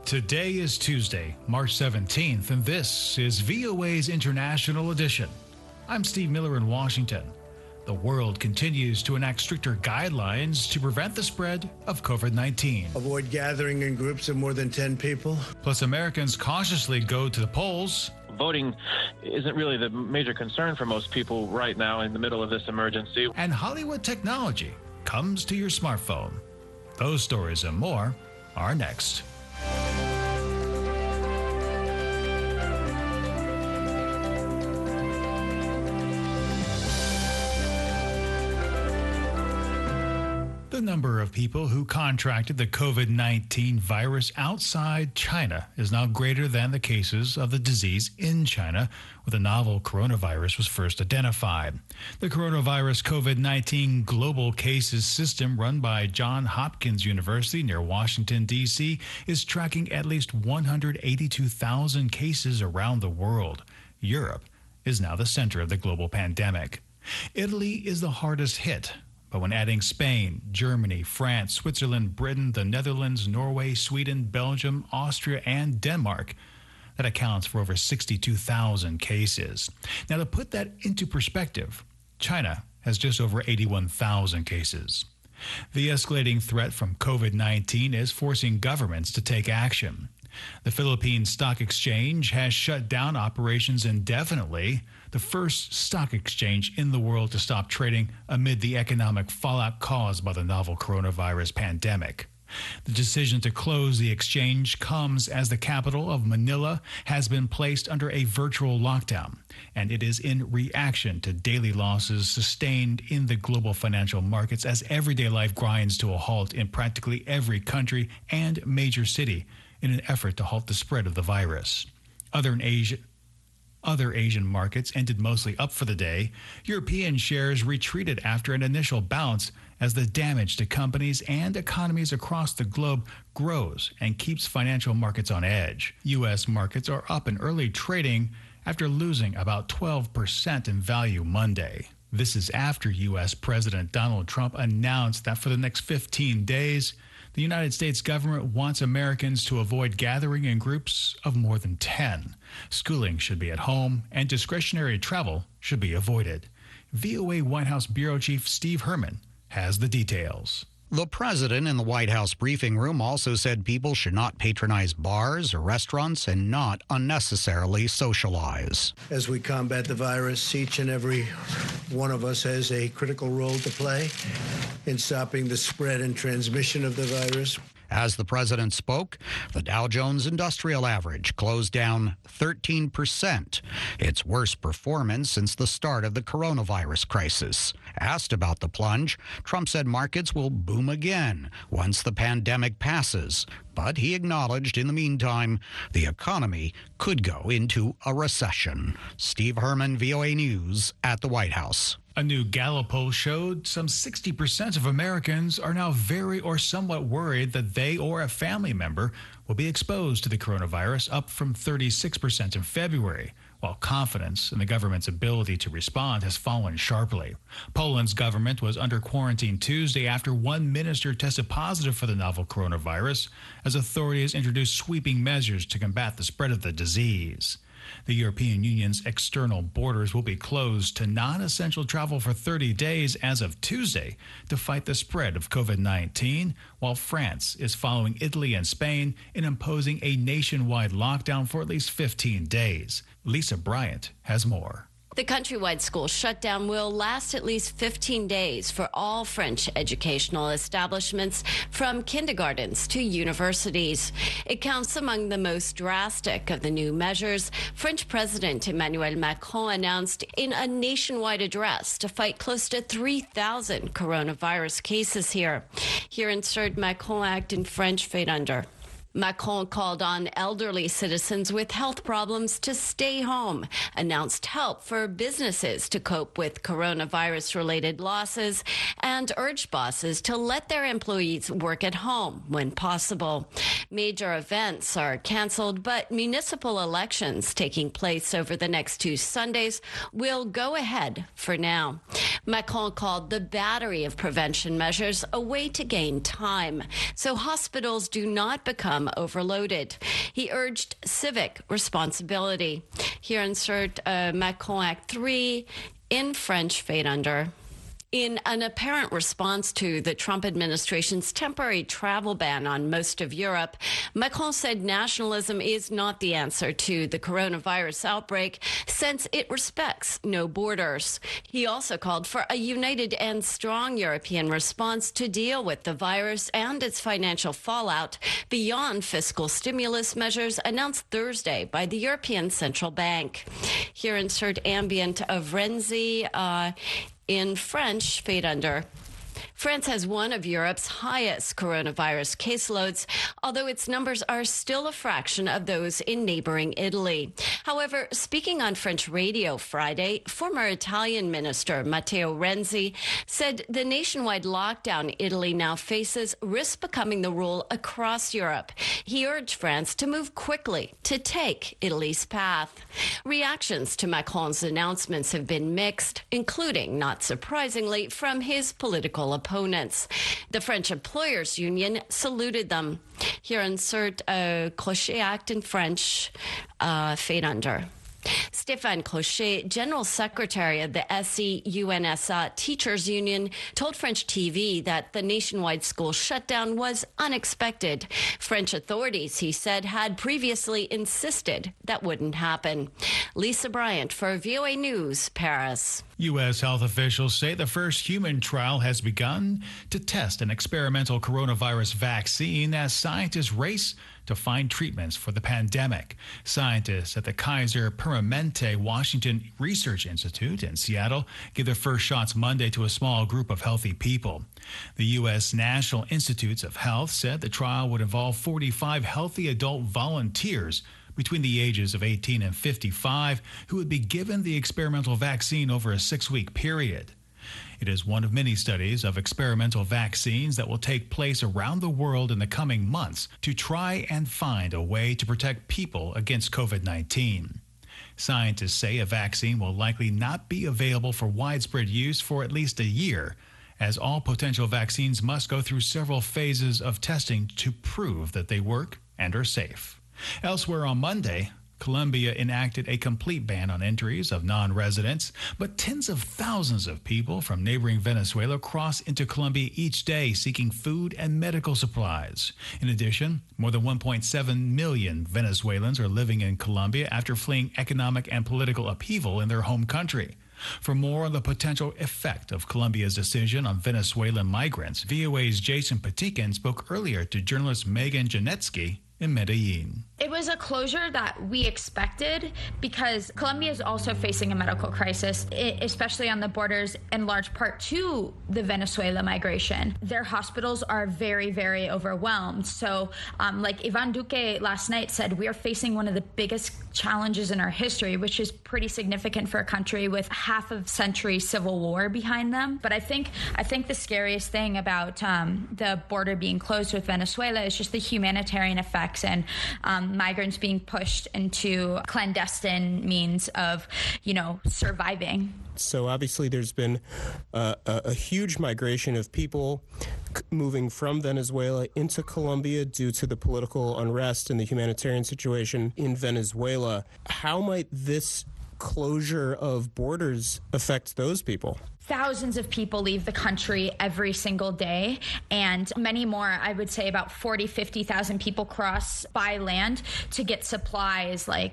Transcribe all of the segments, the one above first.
Today is Tuesday, March 17th, and this is VOA's International Edition. I'm Steve Miller in Washington. The world continues to enact stricter guidelines to prevent the spread of COVID-19. Avoid gathering in groups of more than 10 people. Plus, Americans cautiously go to the polls. Voting isn't really the major concern for most people right now in the middle of this emergency. And Hollywood technology comes to your smartphone. Those stories and more are next. The number of people who contracted the COVID-19 virus outside China is now greater than the cases of the disease in China, where the novel coronavirus was first identified. The coronavirus COVID-19 global cases system run by Johns Hopkins University near Washington, D.C. is tracking at least 182,000 cases around the world. Europe is now the center of the global pandemic. Italy is the hardest hit. But when adding Spain, Germany, France, Switzerland, Britain, the Netherlands, Norway, Sweden, Belgium, Austria, and Denmark, that accounts for over 62,000 cases. Now, to put that into perspective, China has just over 81,000 cases. The escalating threat from COVID-19 is forcing governments to take action. The Philippine Stock Exchange has shut down operations indefinitely, the first stock exchange in the world to stop trading amid the economic fallout caused by the novel coronavirus pandemic. The decision to close the exchange comes as the capital of Manila has been placed under a virtual lockdown, and it is in reaction to daily losses sustained in the global financial markets as everyday life grinds to a halt in practically every country and major city in an effort to halt the spread of the virus. Other Asian markets ended mostly up for the day. European shares retreated after an initial bounce as the damage to companies and economies across the globe grows and keeps financial markets on edge. U.S. markets are up in early trading after losing about 12% in value Monday. This is after U.S. President Donald Trump announced that for the next 15 days, the United States government wants Americans to avoid gathering in groups of more than 10. Schooling should be at home, and discretionary travel should be avoided. VOA White House Bureau Chief Steve Herman has the details. The president in the White House briefing room also said people should not patronize bars or restaurants and not unnecessarily socialize. As we combat the virus, each and every one of us has a critical role to play in stopping the spread and transmission of the virus. As the president spoke, the Dow Jones Industrial Average closed down 13%, its worst performance since the start of the coronavirus crisis. Asked about the plunge, Trump said markets will boom again once the pandemic passes. But he acknowledged in the meantime, the economy could go into a recession. Steve Herman, VOA News at the White House. A new Gallup poll showed some 60% of Americans are now very or somewhat worried that they or a family member will be exposed to the coronavirus, up from 36% in February, while confidence in the government's ability to respond has fallen sharply. Poland's government was under quarantine Tuesday after one minister tested positive for the novel coronavirus, as authorities introduced sweeping measures to combat the spread of the disease. The European Union's external borders will be closed to non-essential travel for 30 days as of Tuesday to fight the spread of COVID-19, while France is following Italy and Spain in imposing a nationwide lockdown for at least 15 days. Lisa Bryant has more. The countrywide school shutdown will last at least 15 days for all French educational establishments, from kindergartens to universities. It counts among the most drastic of the new measures French President Emmanuel Macron announced in a nationwide address to fight close to 3,000 coronavirus cases here. Here inserted Macron Act in French, fade under. Macron called on elderly citizens with health problems to stay home, announced help for businesses to cope with coronavirus-related losses, and urged bosses to let their employees work at home when possible. Major events are canceled, but municipal elections taking place over the next 2 Sundays will go ahead for now. Macron called the battery of prevention measures a way to gain time, so hospitals do not become become overloaded. He urged civic responsibility. Here insert Macron Act 3 in French fade under. In an apparent response to the Trump administration's temporary travel ban on most of Europe, Macron said nationalism is not the answer to the coronavirus outbreak, since it respects no borders. He also called for a united and strong European response to deal with the virus and its financial fallout beyond fiscal stimulus measures announced Thursday by the European Central Bank. Here insert ambient of Renzi in French fade under. France has one of Europe's highest coronavirus caseloads, although its numbers are still a fraction of those in neighboring Italy. However, speaking on French radio Friday, former Italian minister Matteo Renzi said the nationwide lockdown Italy now faces risks becoming the rule across Europe. He urged France to move quickly to take Italy's path. Reactions to Macron's announcements have been mixed, including, not surprisingly, from his political opponents. The French Employers Union saluted them. Here insert Crochet Act in French, fade under. Stéphane Crochet, General Secretary of the SEUNSA Teachers Union, told French TV that the nationwide school shutdown was unexpected. French authorities, he said, had previously insisted that wouldn't happen. Lisa Bryant for VOA News, Paris. U.S. health officials say the first human trial has begun to test an experimental coronavirus vaccine as scientists race to find treatments for the pandemic. Scientists at the Kaiser Permanente Washington Research Institute in Seattle gave their first shots Monday to a small group of healthy people. The U.S. National Institutes of Health said the trial would involve 45 healthy adult volunteers between the ages of 18 and 55 who would be given the experimental vaccine over a 6-week period. It is one of many studies of experimental vaccines that will take place around the world in the coming months to try and find a way to protect people against COVID-19. Scientists say a vaccine will likely not be available for widespread use for at least a year, as all potential vaccines must go through several phases of testing to prove that they work and are safe. Elsewhere on Monday, Colombia enacted a complete ban on entries of non-residents, but tens of thousands of people from neighboring Venezuela cross into Colombia each day seeking food and medical supplies. In addition, more than 1.7 million Venezuelans are living in Colombia after fleeing economic and political upheaval in their home country. For more on the potential effect of Colombia's decision on Venezuelan migrants, VOA's Jason Patikin spoke earlier to journalist Megan Janetsky in Medellin. It was a closure that we expected because Colombia is also facing a medical crisis, especially on the borders, in large part to the Venezuela migration. Their hospitals are very, very overwhelmed. So like Ivan Duque last night said, we are facing one of the biggest challenges in our history, which is pretty significant for a country with half a century civil war behind them. But I think the scariest thing about the border being closed with Venezuela is just the humanitarian effects and migrants being pushed into clandestine means of, surviving. So obviously there's been a huge migration of people moving from Venezuela into Colombia due to the political unrest and the humanitarian situation in Venezuela. How might this closure of borders affect those people? Thousands of people leave the country every single day, and many more, I would say about 50,000 people cross by land to get supplies like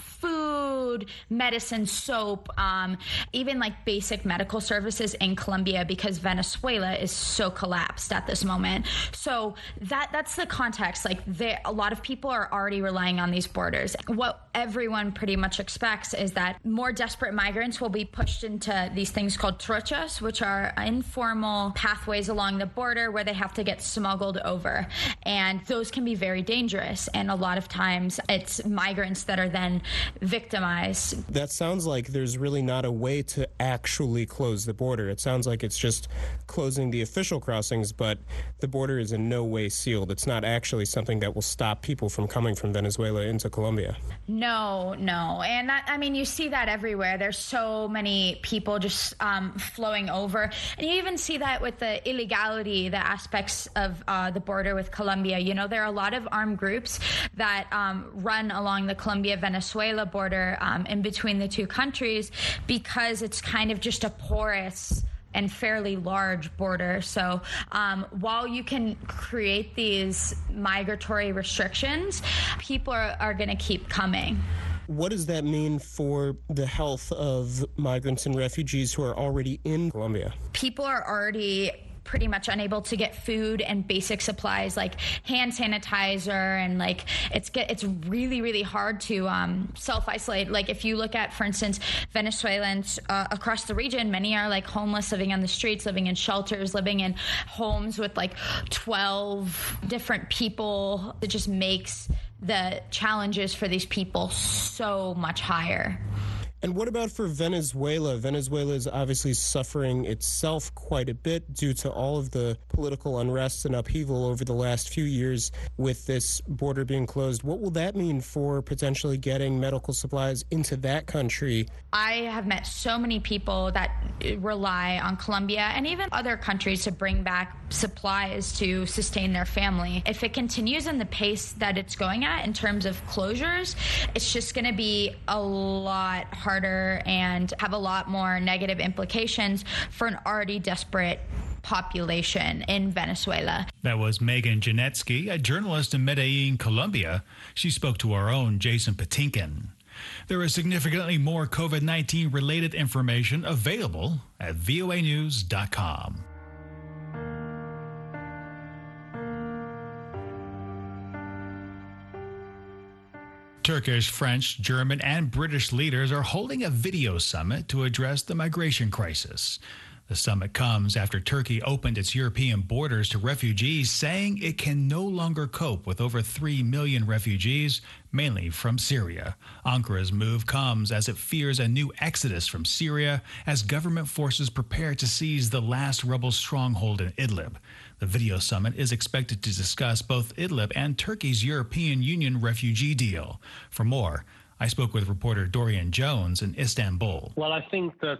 food, medicine, soap, even like basic medical services in Colombia because Venezuela is so collapsed at this moment. So that's the context. Like a lot of people are already relying on these borders. What everyone pretty much expects is that more desperate migrants will be pushed into these things called trochas, which are informal pathways along the border where they have to get smuggled over. And those can be very dangerous. And a lot of times it's migrants that are then victimized. That sounds like there's really not a way to actually close the border. It sounds like it's just closing the official crossings, but the border is in no way sealed. It's not actually something that will stop people from coming from Venezuela into Colombia. No, No. And that, I mean, you see that everywhere. There's so many people just flowing over. And you even see that with the illegality, the aspects of the border with Colombia. You know, there are a lot of armed groups that run along the Colombia-Venezuela border in between the two countries, because it's kind of just a porous and fairly large border. So while you can create these migratory restrictions, people are going to keep coming. What does that mean for the health of migrants and refugees who are already in Colombia? People are already pretty much unable to get food and basic supplies like hand sanitizer, and like it's really, really hard to self-isolate. Like if you look at, for instance, Venezuelans across the region, many are like homeless, living on the streets, living in shelters, living in homes with like 12 different people. It just makes the challenges for these people so much higher. And what about for Venezuela? Venezuela is obviously suffering itself quite a bit due to all of the political unrest and upheaval over the last few years with this border being closed. What will that mean for potentially getting medical supplies into that country? I have met so many people that rely on Colombia and even other countries to bring back supplies to sustain their family. If it continues in the pace that it's going at in terms of closures, it's just going to be a lot harder and have a lot more negative implications for an already desperate population in Venezuela. That was Megan Janetsky, a journalist in Medellin, Colombia. She spoke to our own Jason Patinkin. There is significantly more COVID-19 related information available at voanews.com. Turkish, French, German, and British leaders are holding a video summit to address the migration crisis. The summit comes after Turkey opened its European borders to refugees, saying it can no longer cope with over 3 million refugees, mainly from Syria. Ankara's move comes as it fears a new exodus from Syria as government forces prepare to seize the last rebel stronghold in Idlib. The video summit is expected to discuss both Idlib and Turkey's European Union refugee deal. For more, I spoke with reporter Dorian Jones in Istanbul. Well, I think that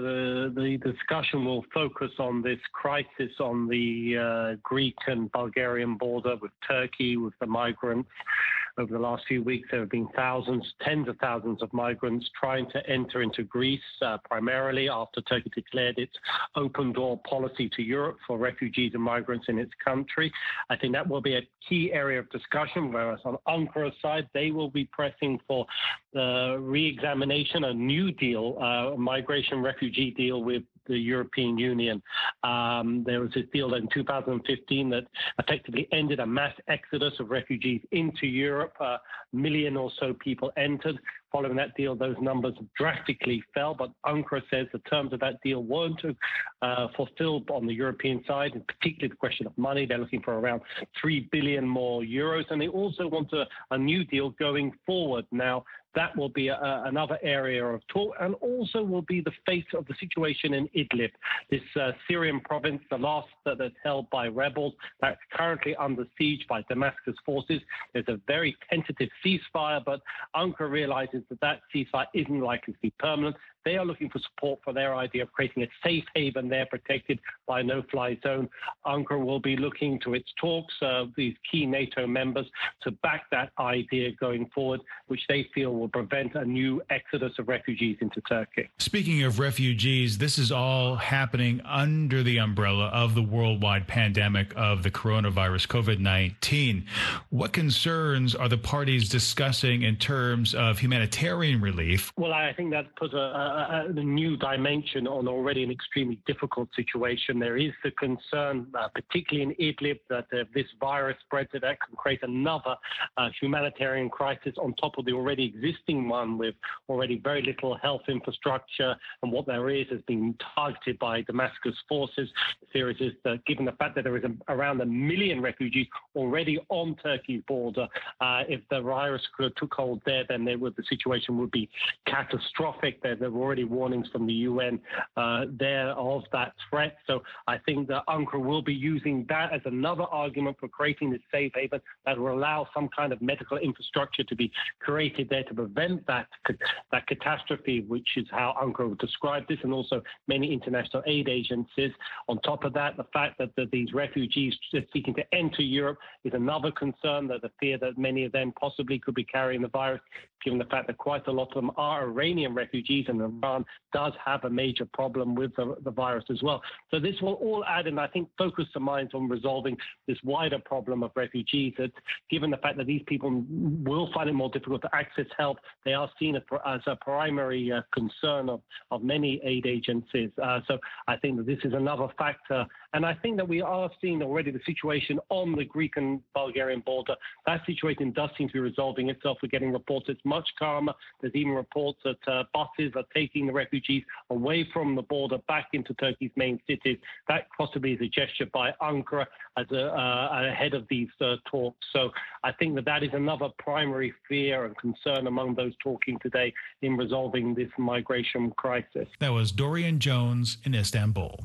the discussion will focus on this crisis on the Greek and Bulgarian border with Turkey, with the migrants. Over the last few weeks, there have been thousands, tens of thousands of migrants trying to enter into Greece, primarily after Turkey declared its open door policy to Europe for refugees and migrants in its country. I think that will be a key area of discussion, whereas on Ankara's side, they will be pressing for the re-examination, a new deal, a migration refugee deal with the European Union. There was this deal in 2015 that effectively ended a mass exodus of refugees into Europe. A million or so people entered. Following that deal, those numbers drastically fell, but Ankara says the terms of that deal weren't fulfilled on the European side, and particularly the question of money. They're looking for around 3 billion more euros, and they also want a new deal going forward. Now, that will be another area of talk, and also will be the fate of the situation in Idlib, this Syrian province, the last that's held by rebels, that's currently under siege by Damascus forces. There's a very tentative ceasefire, but Ankara realizes that ceasefire isn't likely to be permanent. They are looking for support for their idea of creating a safe haven there protected by a no-fly zone. Ankara will be looking to its talks, these key NATO members, to back that idea going forward, which they feel will prevent a new exodus of refugees into Turkey. Speaking of refugees, this is all happening under the umbrella of the worldwide pandemic of the coronavirus, COVID-19. What concerns are the parties discussing in terms of humanitarian relief? Well, I think that puts a new dimension on already an extremely difficult situation. There is the concern, particularly in Idlib, that if this virus spreads, that can create another humanitarian crisis on top of the already existing one, with already very little health infrastructure, and what there is has been targeted by Damascus forces. The theory is that given the fact that there is around 1 million refugees already on Turkey's border, if the virus took hold there, then the situation would be catastrophic. There were already warnings from the UN there of that threat. So I think that UNRWA will be using that as another argument for creating this safe haven that will allow some kind of medical infrastructure to be created there to prevent that catastrophe, which is how UNRWA would describe this, and also many international aid agencies. On top of that, the fact that these refugees seeking to enter Europe is another concern, that the fear that many of them possibly could be carrying the virus, given the fact that quite a lot of them are Iranian refugees, and Iran does have a major problem with the virus as well. So this will all add, and I think focus the minds on resolving this wider problem of refugees. That given the fact that these people will find it more difficult to access help, they are seen as a primary concern of many aid agencies. So I think that this is another factor. And I think that we are seeing already the situation on the Greek and Bulgarian border. That situation does seem to be resolving itself. We're getting reports it's much calmer. There's even reports that buses are taking the refugees away from the border back into Turkey's main cities. That possibly is a gesture by Ankara as ahead of these talks. So I think that is another primary fear and concern among those talking today in resolving this migration crisis. That was Dorian Jones in Istanbul.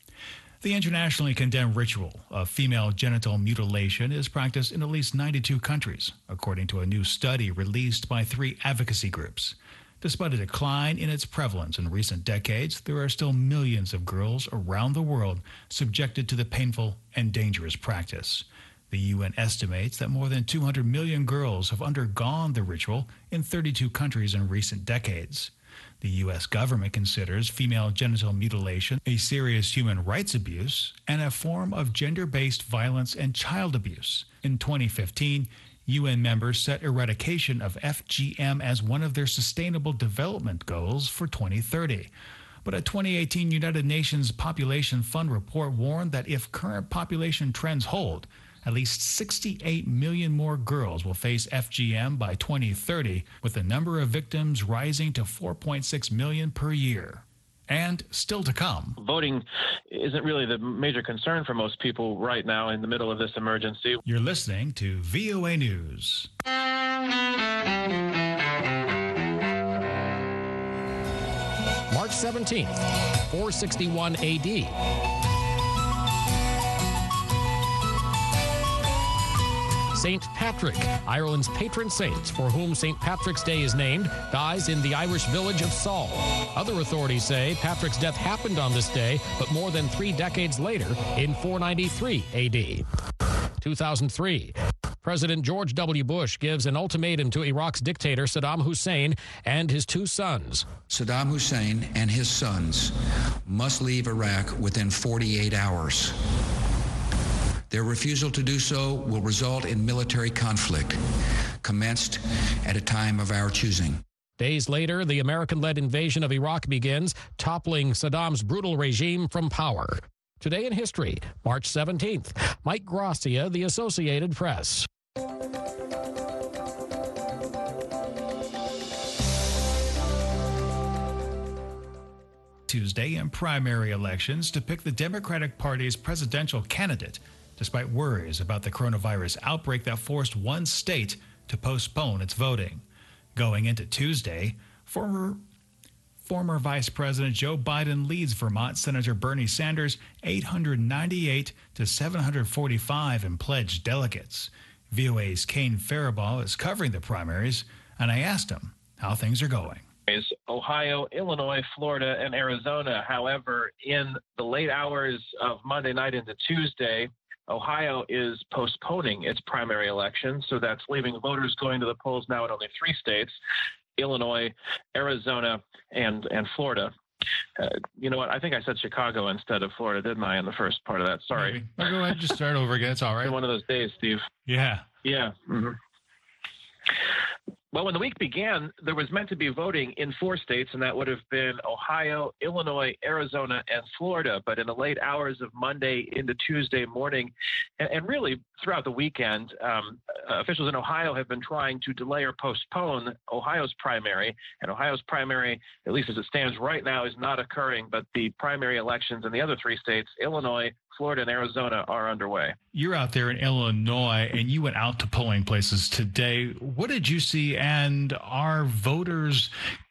The internationally condemned ritual of female genital mutilation is practiced in at least 92 countries, according to a new study released by 3 advocacy groups. Despite a decline in its prevalence in recent decades, there are still millions of girls around the world subjected to the painful and dangerous practice. The UN estimates that more than 200 million girls have undergone the ritual in 32 countries in recent decades. The U.S. government considers female genital mutilation a serious human rights abuse and a form of gender-based violence and child abuse. In 2015, UN members set eradication of FGM as one of their Sustainable Development Goals for 2030. But a 2018 United Nations Population Fund report warned that if current population trends hold, at least 68 million more girls will face FGM by 2030, with the number of victims rising to 4.6 million per year. And still to come. Voting isn't really the major concern for most people right now in the middle of this emergency. You're listening to VOA News. March 17th, 461 AD. St. Patrick, Ireland's patron saint, for whom St. Patrick's Day is named, dies in the Irish village of Saul. Other authorities say Patrick's death happened on this day, but more than 3 decades later, in 493 AD. 2003. President George W. Bush gives an ultimatum to Iraq's dictator Saddam Hussein and his 2 sons. Saddam Hussein and his sons must leave Iraq within 48 hours. Their refusal to do so will result in military conflict, commenced at a time of our choosing. Days later, the American-led invasion of Iraq begins, toppling Saddam's brutal regime from power. Today in history, March 17th. Mike Gracia, The Associated Press. Tuesday in primary elections to pick the Democratic Party's presidential candidate, despite worries about the coronavirus outbreak that forced one state to postpone its voting. Going into Tuesday, former Vice President Joe Biden leads Vermont Senator Bernie Sanders 898 to 745 in pledged delegates. VOA's Kane Faribault is covering the primaries, and I asked him how things are going. Ohio, Illinois, Florida, and Arizona. However, in the late hours of Monday night into Tuesday, Ohio is postponing its primary election, so that's leaving voters going to the polls now in only 3 states, Illinois, Arizona, and Florida. You know what? I think I said Chicago instead of Florida, didn't I, in the first part of that? Sorry. Go ahead, just start over again. It's all right. It's one of those days, Steve. Yeah. Yeah. Mm-hmm. Well, when the week began, there was meant to be voting in 4 states, and that would have been Ohio, Illinois, Arizona, and Florida. But in the late hours of Monday into Tuesday morning, and really throughout the weekend, officials in Ohio have been trying to delay or postpone Ohio's primary. And Ohio's primary, at least as it stands right now, is not occurring. But the primary elections in the other 3 states, Illinois, Florida, and Arizona, are underway. You're out there in Illinois, and you went out to polling places today. What did you see, and are voters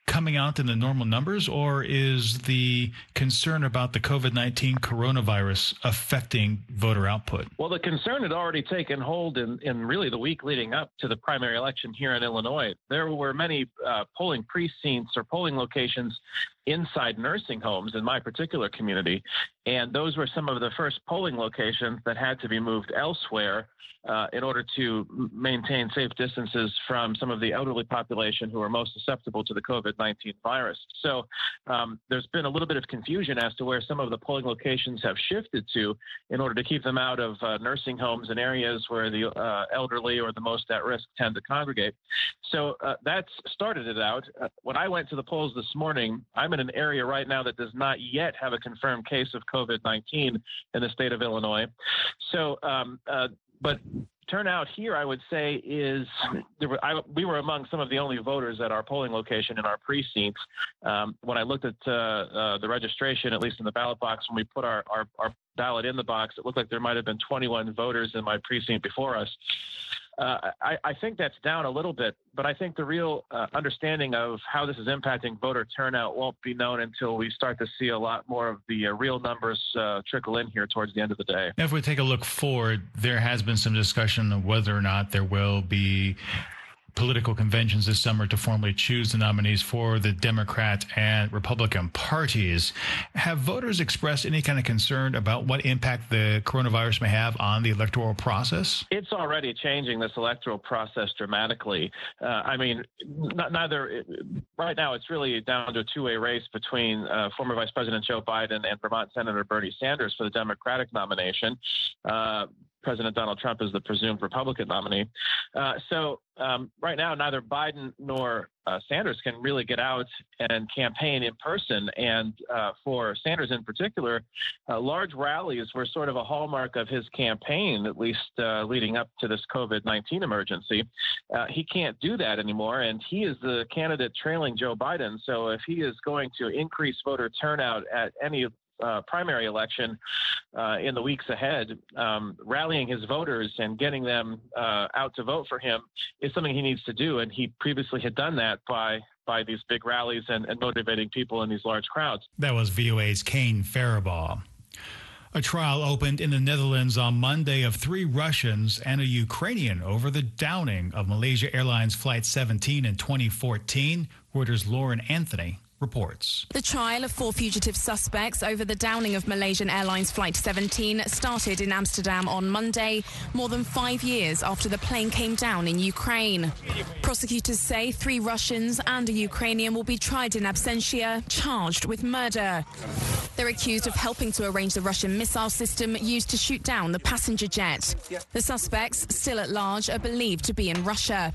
coming out in the normal numbers, or is the concern about the COVID-19 coronavirus affecting voter output? Well, the concern had already taken hold in really the week leading up to the primary election here in Illinois. There were many polling precincts or polling locations inside nursing homes in my particular community, and those were some of the first polling locations that had to be moved elsewhere in order to maintain safe distances from some of the elderly population who are most susceptible to the COVID-19 virus. So there's been a little bit of confusion as to where some of the polling locations have shifted to in order to keep them out of nursing homes and areas where the elderly or the most at risk tend to congregate. So that's started it out. When I went to the polls this morning, I'm in an area right now that does not yet have a confirmed case of COVID-19 in the state of Illinois. So, but turnout here, I would say, is we were among some of the only voters at our polling location in our precincts. When I looked at the registration, at least in the ballot box, when we put our ballot in the box, it looked like there might have been 21 voters in my precinct before us. I think that's down a little bit, but I think the real understanding of how this is impacting voter turnout won't be known until we start to see a lot more of the real numbers trickle in here towards the end of the day. If we take a look forward, there has been some discussion of whether or not there will be political conventions this summer to formally choose the nominees for the Democrat and Republican parties. Have voters expressed any kind of concern about what impact the coronavirus may have on the electoral process? It's already changing this electoral process dramatically. Right now it's really down to a two-way race between former Vice President Joe Biden and Vermont Senator Bernie Sanders for the Democratic nomination. President Donald Trump is the presumed Republican nominee. So right now, neither Biden nor Sanders can really get out and campaign in person. And for Sanders in particular, large rallies were sort of a hallmark of his campaign, at least leading up to this COVID-19 emergency. He can't do that anymore, and he is the candidate trailing Joe Biden. So if he is going to increase voter turnout at any primary election in the weeks ahead, rallying his voters and getting them out to vote for him is something he needs to do. And he previously had done that by these big rallies and motivating people in these large crowds. That was VOA's Kane Faribault. A trial opened in the Netherlands on Monday of 3 Russians and a Ukrainian over the downing of Malaysia Airlines Flight 17 in 2014. Reuters' Lauren Anthony reports. The trial of 4 fugitive suspects over the downing of Malaysian Airlines Flight 17 started in Amsterdam on Monday, more than 5 years after the plane came down in Ukraine. Prosecutors say 3 Russians and a Ukrainian will be tried in absentia, charged with murder. They're accused of helping to arrange the Russian missile system used to shoot down the passenger jet. The suspects, still at large, are believed to be in Russia.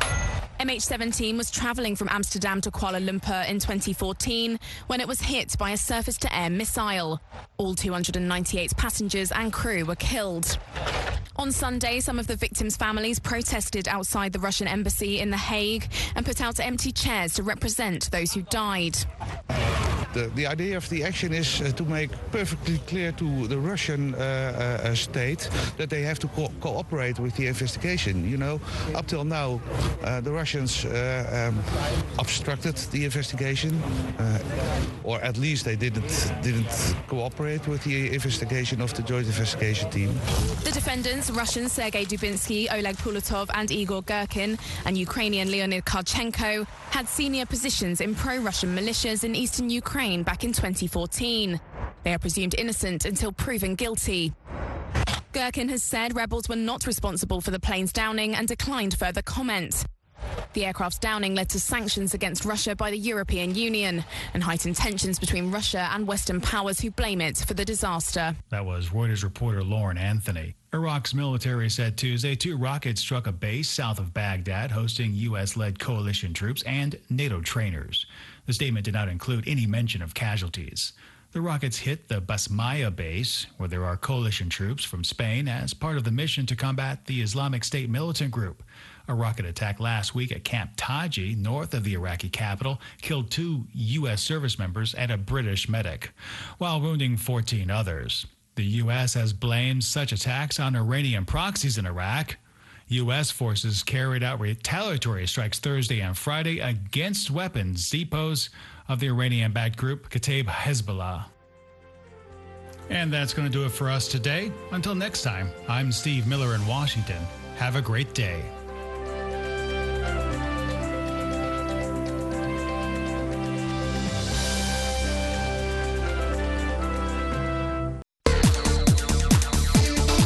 MH17 was travelling from Amsterdam to Kuala Lumpur in 2014 when it was hit by a surface-to-air missile. All 298 passengers and crew were killed. On Sunday, some of the victims' families protested outside the Russian embassy in The Hague and put out empty chairs to represent those who died. The idea of the action is to make perfectly clear to the Russian state that they have to cooperate with the investigation. You know, up till now, the Russians obstructed the investigation, or at least they didn't cooperate with the investigation of the Joint Investigation Team. The defendants, Russian Sergei Dubinsky, Oleg Pulatov and Igor Girkin, and Ukrainian Leonid Karchenko, had senior positions in pro-Russian militias in eastern Ukraine back in 2014. They are presumed innocent until proven guilty. Girkin has said rebels were not responsible for the plane's downing and declined further comment. The aircraft's downing led to sanctions against Russia by the European Union and heightened tensions between Russia and Western powers who blame it for the disaster. That was Reuters reporter Lauren Anthony. Iraq's military said Tuesday 2 rockets struck a base south of Baghdad, hosting U.S.-led coalition troops and NATO trainers. The statement did not include any mention of casualties. The rockets hit the Basmaya base, where there are coalition troops from Spain as part of the mission to combat the Islamic State militant group. A rocket attack last week at Camp Taji, north of the Iraqi capital, killed 2 U.S. service members and a British medic, while wounding 14 others. The U.S. has blamed such attacks on Iranian proxies in Iraq. U.S. forces carried out retaliatory strikes Thursday and Friday against weapons depots of the Iranian-backed group Kataib Hezbollah. And that's going to do it for us today. Until next time, I'm Steve Miller in Washington. Have a great day.